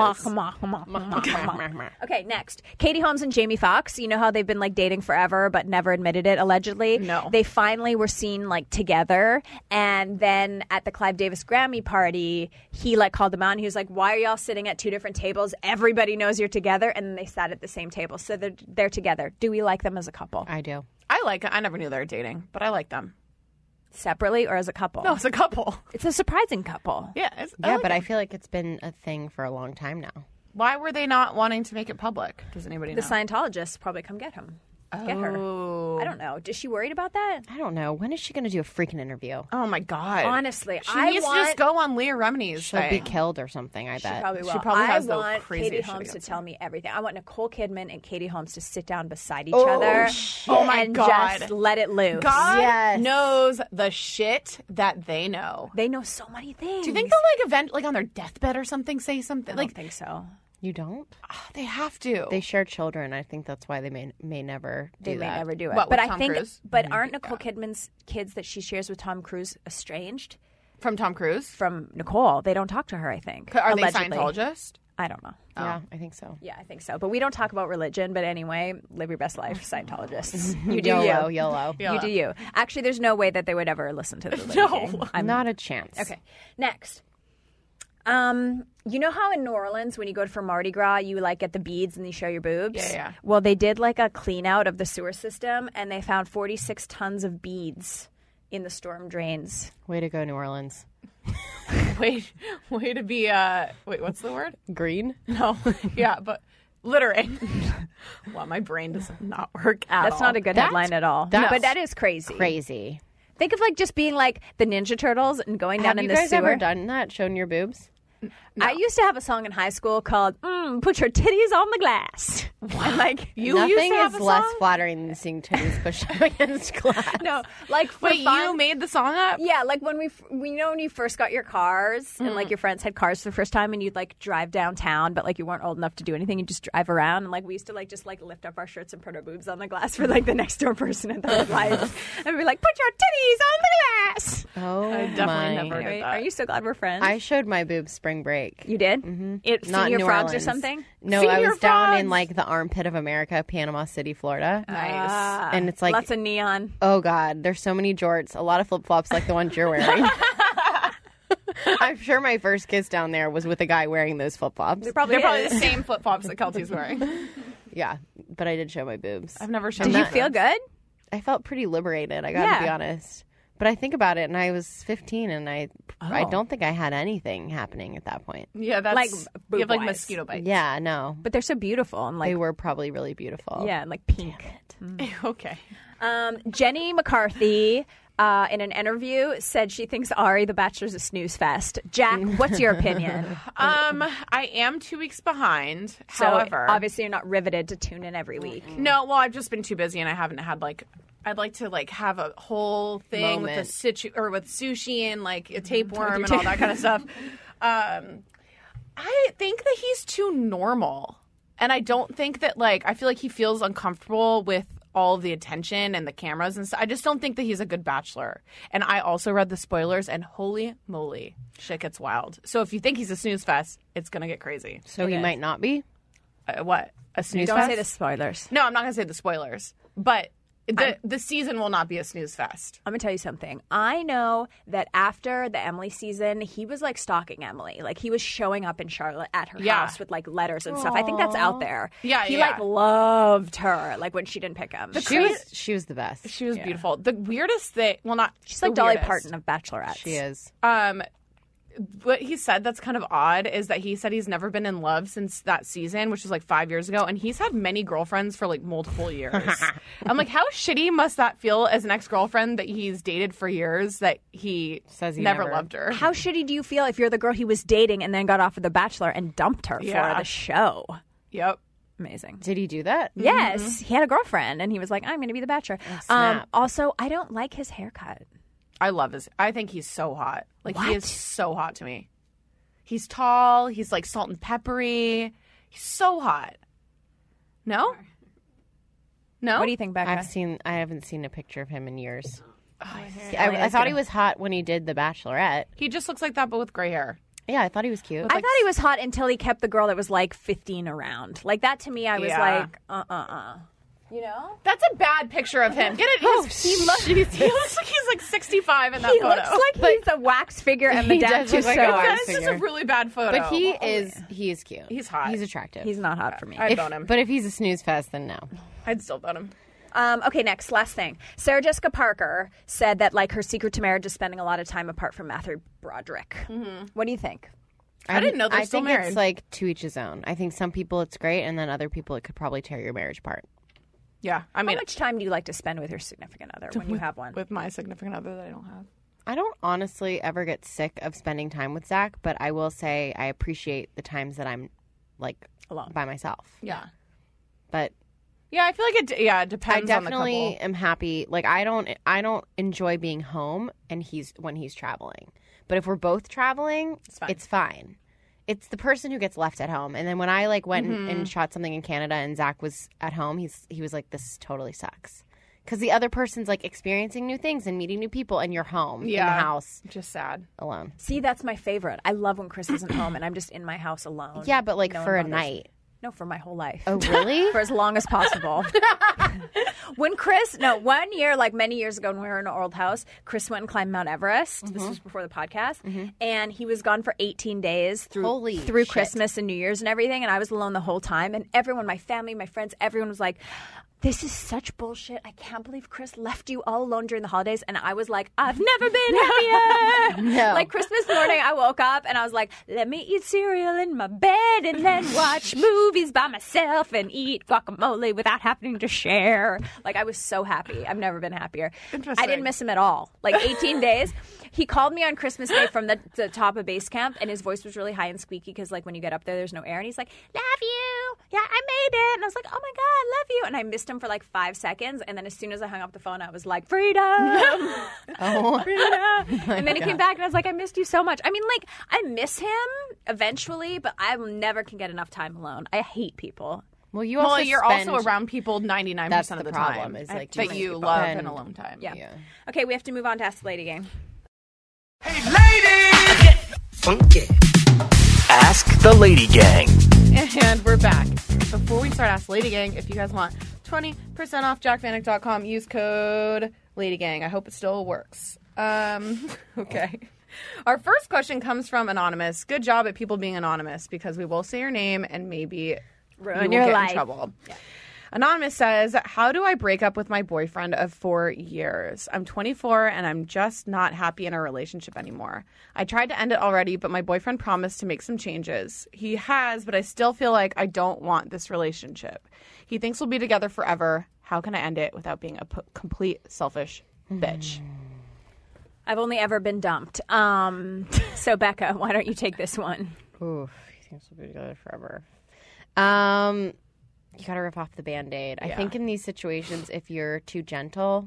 Okay, next. Katie Holmes and Jamie Foxx. You know how they've been like dating forever but never admitted it, allegedly? No. They finally were seen like together. And then at the Clive Davis Grammy party, he like called them out and he was like, why are y'all sitting at two different tables? Everybody knows you're together. And then they sat at the same table. So they're together. Do we like them as a couple? I do. I like it. I never knew they were dating, but I like them. Separately or as a couple? No, it's a couple. It's a surprising couple. Yeah. Yeah, but I feel like it's been a thing for a long time now. Why were they not wanting to make it public? Does anybody know? The Scientologists probably come get him. Get her. Oh. I don't know. Is she worried about that? I don't know. When is she going to do a freaking interview? Oh my God. Honestly, She I needs want... to just go on Leah Remini's She'll thing. be killed or something, I She bet. probably will. She probably has the I want craziest Katie shit Holmes to against tell me everything. I want Nicole Kidman and Katie Holmes to sit down beside each Oh, other shit. Oh, my and God. just let it loose. God Yes. knows the shit that they know. They know so many things. Do you think they'll like on their deathbed or something say something? I Like don't think so. You don't? they have to. They share children. I think that's why they may never do They may that. never do it. What, but with I Tom think. Cruise? But aren't Nicole Kidman's kids that she shares with Tom Cruise estranged From Tom Cruise? from Nicole? They don't talk to her. I think. Are Allegedly. they Scientologists? I don't know. Yeah, I think so. Yeah, I think so. But we don't talk about religion. But anyway, live your best life, Scientologists. You do YOLO, you. YOLO. You do you. Actually, there's no way that they would ever listen to the religion thing. I'm Not a chance. Okay. Next. You know how in New Orleans when you go for Mardi Gras you like get the beads and you show your boobs? Yeah. Well, they did like a clean out of the sewer system and they found 46 tons of beads in the storm drains. Way to go, New Orleans. Way to be wait, what's the word? Green? No. Yeah, but littering. Well, my brain does not work at all. That's not a good headline at all. that's But that is crazy. Crazy. Think of like just being like the Ninja Turtles and going down Have in you the guys sewer. ever done that? Shown your boobs? I used to have a song in high school called "Put Your Titties on the Glass." And like You Nothing used to have is a less song? flattering than seeing titties pushed up against glass. no, like for Wait, fun. you made the song up? Yeah, like when we know when you first got your cars and like your friends had cars for the first time and you'd like drive downtown, but like you weren't old enough to do anything. You just drive around and like we used to like just like lift up our shirts and put our boobs on the glass for like the next door person at the light and be like, "Put your titties on the glass." Oh, I definitely my. never did that. Are you so glad we're friends? I showed my boobs spring break. You did? Mm-hmm. Not Senior New Frogs Orleans. or something? No, I Senior was down in Frogs. like the armpit of America, Panama City, Florida. Nice. And it's like, Lots of neon. oh God, there's so many jorts, a lot of flip flops like the ones you're wearing. I'm sure my first kiss down there was with a guy wearing those flip flops. They're probably the same flip flops that Kelty's wearing. Yeah, but I did show my boobs. I've never shown Did you that. feel good? I felt pretty liberated, I gotta Yeah. be honest. But I think about it, and I was 15, and I Oh. don't think I had anything happening at that point. Yeah, that's Like, you have like boob-wise. mosquito bites. Yeah, no. But they're so beautiful and like They were probably really beautiful. yeah, and like pink. Okay. Jenny McCarthy, in an interview, said she thinks Ari the Bachelor's a snooze fest. Jack, what's your opinion? I am 2 weeks behind. So However, obviously you're not riveted to tune in every week. no. Well, I've just been too busy, and I haven't had like. I'd like to like have a whole thing Moment. with with sushi and like a tapeworm and all that kind of stuff. I think that he's too normal, and I don't think that like I feel like he feels uncomfortable with all the attention and the cameras and stuff. I just don't think that he's a good bachelor. And I also read the spoilers, and holy moly, shit gets wild. So if you think he's a snooze fest, it's gonna get crazy. So he might not be? What, a snooze Don't fest? say the spoilers. No, I'm not gonna say the spoilers, but the season will not be a snooze fest. I'm gonna tell you something. I know that after the Emily season, he was like stalking Emily. Like he was showing up in Charlotte at her Yeah. house with like letters and stuff. I think that's out there. Yeah, he yeah. like loved her. Like when she didn't pick him. She was the best. She was beautiful. The weirdest thing, well, not She's the like Dolly weirdest. Parton of Bachelorettes. She is. what he said that's kind of odd is that he said he's never been in love since that season, which was like 5 years ago, and he's had many girlfriends for like multiple years. I'm like, how shitty must that feel as an ex-girlfriend that he's dated for years that he Says he never never- loved her? How shitty do you feel if you're the girl he was dating and then got off of The Bachelor and dumped her Yeah. for the show? Yep. Amazing. Did he do that? Yes, he had a girlfriend, and he was like, "I'm going to be the Bachelor." snap. Also, I don't like his haircut. I love his. I think he's so hot. Like, he What? is so hot to me. He's tall. He's like salt and peppery. He's so hot. No? No? What do you think, Becca? I haven't seen a picture of him in years. Ellie I is thought gonna- he was hot when he did The Bachelorette. He just looks like that, but with gray hair. Yeah, I thought he was cute. I thought he was hot until he kept the girl that was like 15 around. Like that to me, I was Yeah. like, You know? That's a bad picture of him. Get it? He looks like he's like 65 in that He photo. looks like he's a wax figure at He Madame does look like a Tussauds. wax That's just a figure. really bad photo. But he is cute. He's hot. He's attractive. He's not hot for me. I'd bone him. But if he's a snooze fest, then no. I'd still bone him. Okay, next, last thing. Sarah Jessica Parker said that like her secret to marriage is spending a lot of time apart from Matthew Broderick. Mm-hmm. What do you think? I didn't know they're I still think married. it's like to each his own. I think some people it's great, and then other people it could probably tear your marriage apart. Yeah. I How mean, much time do you like to spend with your significant other when you have one? with my significant other that I don't have. I don't honestly ever get sick of spending time with Zach, but I will say I appreciate the times that I'm like Alone. by myself. Yeah. But Yeah, I feel like it I depends on the definitely couple. am happy. Like I don't enjoy being home and when he's traveling. But if we're both traveling, it's fine. It's the person who gets left at home. And then when I like went and shot something in Canada and Zach was at home, he was like, "This totally sucks," because the other person's like experiencing new things and meeting new people, and you're home in the house Just sad. alone. See, that's my favorite. I love when Chris isn't home and I'm just in my house alone. Yeah, but like No one for a bothers me. night. No, for my whole life. Oh, really? For as long as possible. When Chris, 1 year, like many years ago when we were in an old house, Chris went and climbed Mount Everest. This was before the podcast. And he was gone for 18 days Holy through shit. Christmas and New Year's and everything. And I was alone the whole time. And everyone, my family, my friends, everyone was like, "This is such bullshit. I can't believe Chris left you all alone during the holidays." And I was like, "I've never been happier." No. Like Christmas morning, I woke up and I was like, "Let me eat cereal in my bed and then watch movies by myself and eat guacamole without having to share." Like I was so happy. I've never been happier. Interesting. I didn't miss him at all. Like 18 days. He called me on Christmas Day from the top of base camp, and his voice was really high and squeaky because like when you get up there, there's no air. And he's like, "Love you. Yeah, I made it." And I was like, "Oh my God, love you." And I missed him for like 5 seconds. And then as soon as I hung up the phone, I was like, "Freedom." Oh, Freedom. And then he came back and I was like, "I missed you so much." I mean, like, I miss him eventually, but I never can get enough time alone. I hate people. well, you also Well, you're spend- also around people 99% That's of the the problem, time is, like, too that many you people. love And- in alone time. Yeah. Yeah. Okay, we have to move on to Ask the Lady Gang. Ask the Lady Gang. And we're back. Before we start Ask Lady Gang, if you guys want 20% off jackvanek.com, use code Lady Gang. I hope it still works. Okay. Our first question comes from Anonymous. Good job at people being anonymous because we will say your name and maybe Ruin you your will get life. in trouble. Anonymous says, "How do I break up with my boyfriend of 4 years? I'm 24 and I'm just not happy in our relationship anymore. I tried to end it already, but my boyfriend promised to make some changes. He has, but I still feel like I don't want this relationship. He thinks we'll be together forever. How can I end it without being a complete selfish bitch?" I've only ever been dumped. So Becca, why don't you take this one? Oof, he thinks we'll be together forever. You gotta rip off the Band-Aid. I think in these situations, if you're too gentle,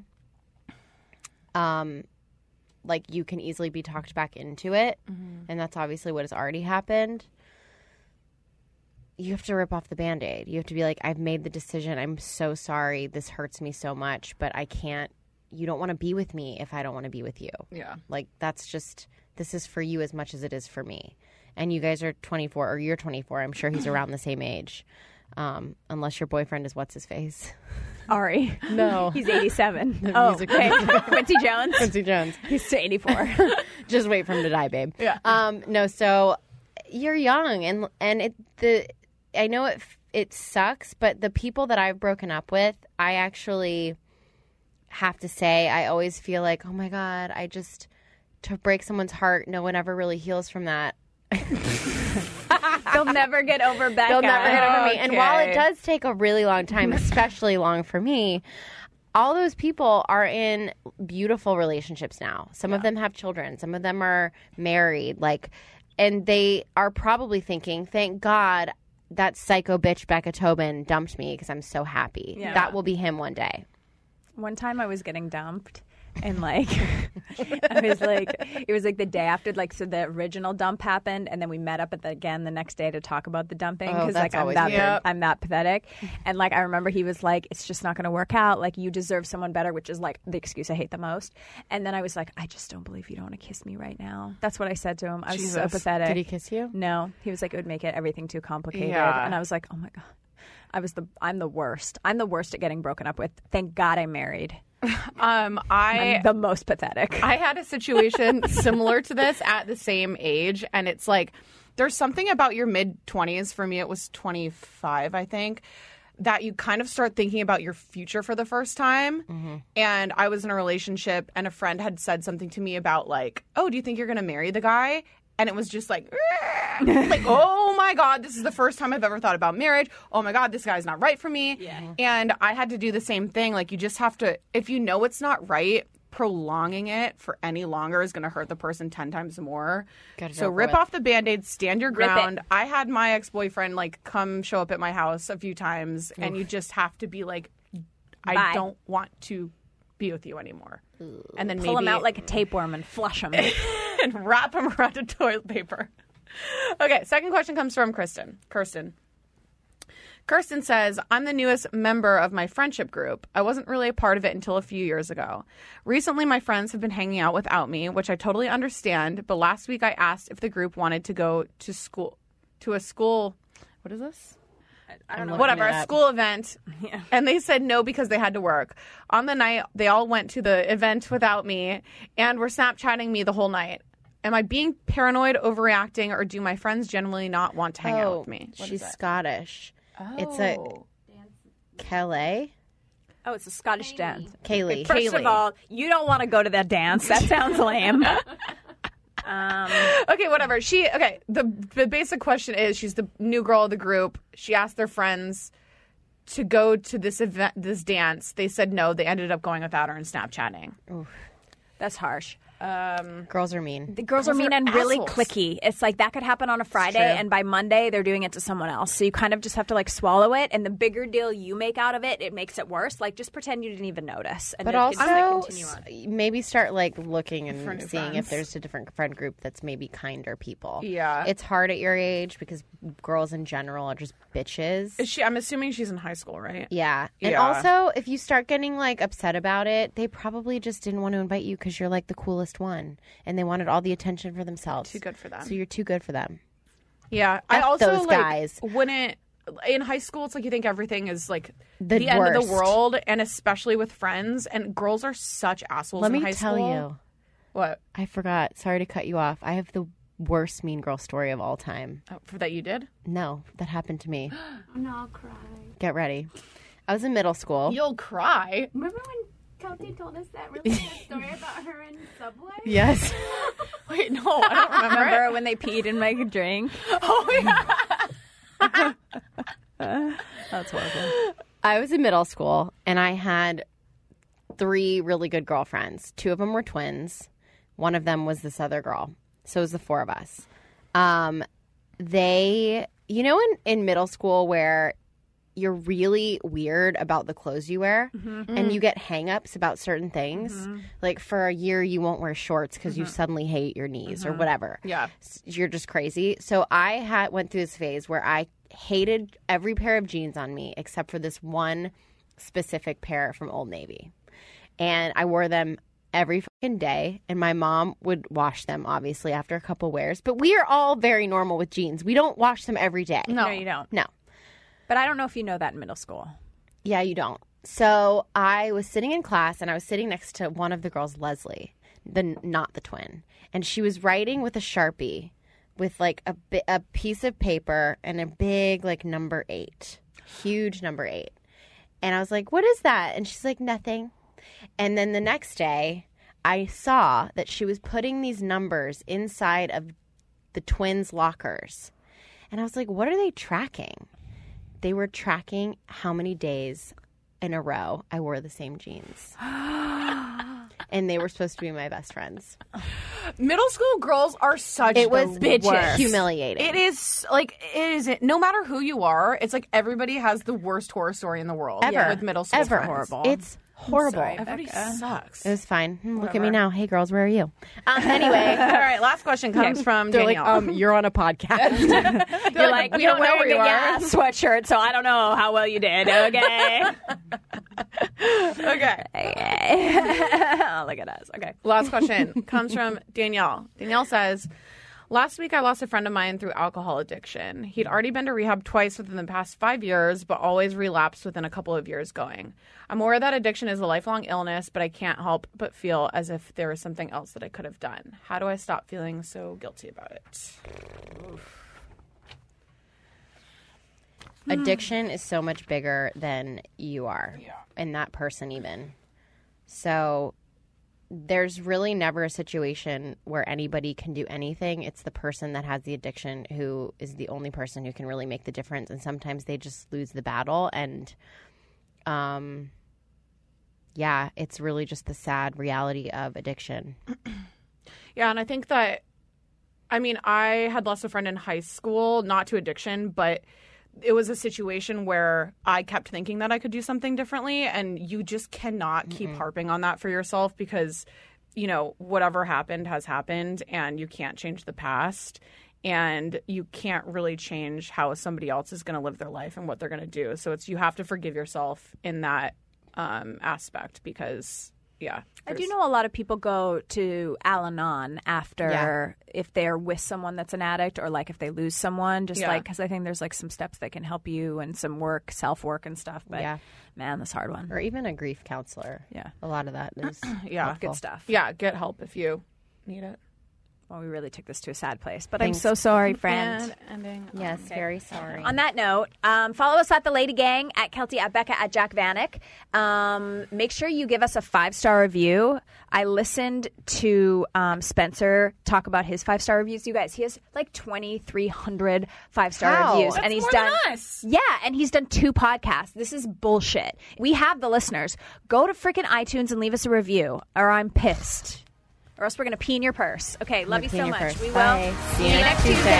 like you can easily be talked back into it, and that's obviously what has already happened. You have to rip off the Band-Aid. You have to be like, "I've made the decision. I'm so sorry. This hurts me so much, but I can't. You don't want to be with me if I don't want to be with you. Yeah. Like that's just, this is for you as much as it is for me. And you guys are 24, or you're 24. I'm sure he's around the same age. Unless your boyfriend is what's his face. Ari. No. He's 87. music okay. Quincy Jones. Quincy Jones. He's 84. Just wait for him to die, babe. Yeah. No, so you're young, and I know it sucks, but the people that I've broken up with, I actually have to say, I always feel like, oh my God, I just to break someone's heart, no one ever really heals from that. They'll never get over Becca. They'll never get over me. And while it Okay. does take a really long time, especially long for me, all those people are in beautiful relationships now. Some of them have children. Some of them are married. And they are probably thinking, thank God that psycho bitch Becca Tobin dumped me because I'm so happy. Yeah. That will be him one day. One time I was getting dumped and I was like, it was like the day after, so the original dump happened and then we met up again the next day to talk about the dumping Oh, because that's I'm always that, weird. I'm that pathetic. And I remember he was like, it's just not going to work out. You deserve someone better, which is the excuse I hate the most. And then I was like, I just don't believe you don't want to kiss me right now. That's what I said to him. I was so Jesus. pathetic. Did he kiss you? No, he was like, it would make everything too complicated. Yeah. And I was like, oh my God. I'm the worst. I'm the worst at getting broken up with. Thank God I'm married. I'm the most pathetic. I had a situation similar to this at the same age, and it's there's something about your mid-20s, for me it was 25, I think, that you kind of start thinking about your future for the first time. Mm-hmm. And I was in a relationship, and a friend had said something to me about oh, do you think you're going to marry the guy? And it was just oh my God, this is the first time I've ever thought about marriage. Oh my God, this guy's not right for me. Yeah. And I had to do the same thing. You just have to, if you know it's not right, prolonging it for any longer is going to hurt the person 10 times more. So rip off the Band-Aid, stand your ground. I had my ex-boyfriend come show up at my house a few times, and you just have to be I Bye. don't want to be with you anymore. And then Pull maybe him out like a tapeworm and flush him. and wrap him around a toilet paper. Okay, second question comes from Kirsten. Kirsten says, I'm the newest member of my friendship group. I wasn't really a part of it until a few years ago. Recently, my friends have been hanging out without me, which I totally understand. But last week, I asked if the group wanted to go to a school. What is this? I don't know. Whatever, a school event. Yeah. And they said no because they had to work. On the night, they all went to the event without me and were Snapchatting me the whole night. Am I being paranoid, overreacting, or do my friends generally not want to hang out with me? She's Scottish. It's a Calais. Oh, it's a Scottish dance. Kaylee. First of all, you don't want to go to that dance. That sounds lame. Okay, whatever. The basic question is, she's the new girl of the group. She asked their friends to go to this event, this dance. They said no. They ended up going without her and Snapchatting. That's harsh. Girls are mean. The girls are Girls mean are and really assholes. cliquey. It's that could happen on a Friday, true. and by Monday they're doing it to someone else. So you kind of just have to swallow it. And the bigger deal you make out of it, it makes it worse. Just pretend you didn't even notice. And But then just, also, continue on. maybe start looking and For new seeing friends. if there's a different friend group that's maybe kinder people. Yeah. It's hard at your age because girls in general are just bitches. Is she? I'm assuming she's in high school, right? Yeah. And Yeah. also, if you start getting upset about it, they probably just didn't want to invite you because you're the coolest one. And they wanted all the attention for themselves. Too good for them. So you're too good for them. Yeah, I F also those guys. wouldn't. In high school, it's you think everything is the The end of worst. the world, and especially with friends. And girls are such assholes. Let in me high tell school. you. What I forgot. Sorry to cut you off. I have the worst mean girl story of all time. for that you did? No, that happened to me. No, I'll cry. Get ready. I was in middle school. You'll cry. Remember when Kelsey told us that really sad story about her in Subway? Yes. Wait, no, I don't remember. Remember when they peed in my drink? Oh yeah. That's horrible. I was in middle school and I had 3 really good girlfriends. 2 of them were twins. One of them was this other girl. So it was the 4 of us. They, in middle school where you're really weird about the clothes you wear and you get hang-ups about certain things. For a year, you won't wear shorts because you suddenly hate your knees or whatever. Yeah. You're just crazy. So I went through this phase where I hated every pair of jeans on me except for this one specific pair from Old Navy. And I wore them every fucking day, and my mom would wash them, obviously, after a couple wears. But we are all very normal with jeans. We don't wash them every day. No, you don't. No. But I don't know if you know that in middle school. Yeah, you don't. So I was sitting in class, and I was sitting next to one of the girls, Leslie, not the twin. And she was writing with a Sharpie with, a piece of paper and a big, number 8. Huge number 8. And I was like, what is that? And she's like, nothing. And then the next day, I saw that she was putting these numbers inside of the twins' lockers. And I was like, what are they tracking? They were tracking how many days in a row I wore the same jeans. And they were supposed to be my best friends. Middle school girls are such It was the worst. humiliating. It is like no matter who you are, it's like everybody has the worst horror story in the world. Ever. With middle school Ever. friends. It's horrible. Everybody sucks. It was fine. Look at me now. Hey, girls, where are you? Anyway. All right, last question comes from They're Danielle. like, you're on a podcast. You're like, we you're don't know wearing where a you are. Yas sweatshirt, so I don't know how well you did. Okay. Okay. Oh, look at us. Okay. Last question comes from Danielle. Danielle says, last week I lost a friend of mine through alcohol addiction. He'd already been to rehab twice within the past 5 years, but always relapsed within a couple of years going. I'm aware that addiction is a lifelong illness, but I can't help but feel as if there was something else that I could have done. How do I stop feeling so guilty about it? Addiction is so much bigger than you are, and that person even. So there's really never a situation where anybody can do anything. It's the person that has the addiction who is the only person who can really make the difference, and sometimes they just lose the battle. And yeah, it's really just the sad reality of addiction. Yeah, and I think that, I mean, I had lost a friend in high school, not to addiction, but it was a situation where I kept thinking that I could do something differently, and you just cannot keep harping on that for yourself because, you know, whatever happened has happened, and you can't change the past, and you can't really change how somebody else is going to live their life and what they're going to do. So you have to forgive yourself in that aspect because, yeah. I do know a lot of people go to Al-Anon after if they're with someone that's an addict or like if they lose someone, just like because I think there's like some steps that can help you and some work, self-work and stuff. But man, that's a hard one. Or even a grief counselor. Yeah. A lot of that is Good stuff. Yeah, get help if you need it. Well, we really took this to a sad place, but I'm so sorry, friend. Yes, very sorry. On that note, follow us at The Lady Gang, at Kelty, at Becca, at Jack Vanek. Make sure you give us a 5-star review. I listened to Spencer talk about his 5-star reviews. You guys, he has like 2,300 5-star reviews. That's and he's more done than us. Yeah, and he's done 2 podcasts. This is bullshit. We have the listeners. Go to freaking iTunes and leave us a review, or I'm pissed. Or else we're going to pee in your purse. Okay, love you so much. We will. Bye. See you next Tuesday.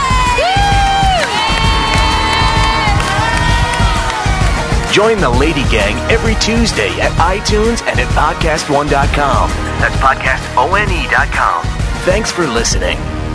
Join the Lady Gang every Tuesday at iTunes and at podcastone.com. That's podcastone.com. Thanks for listening.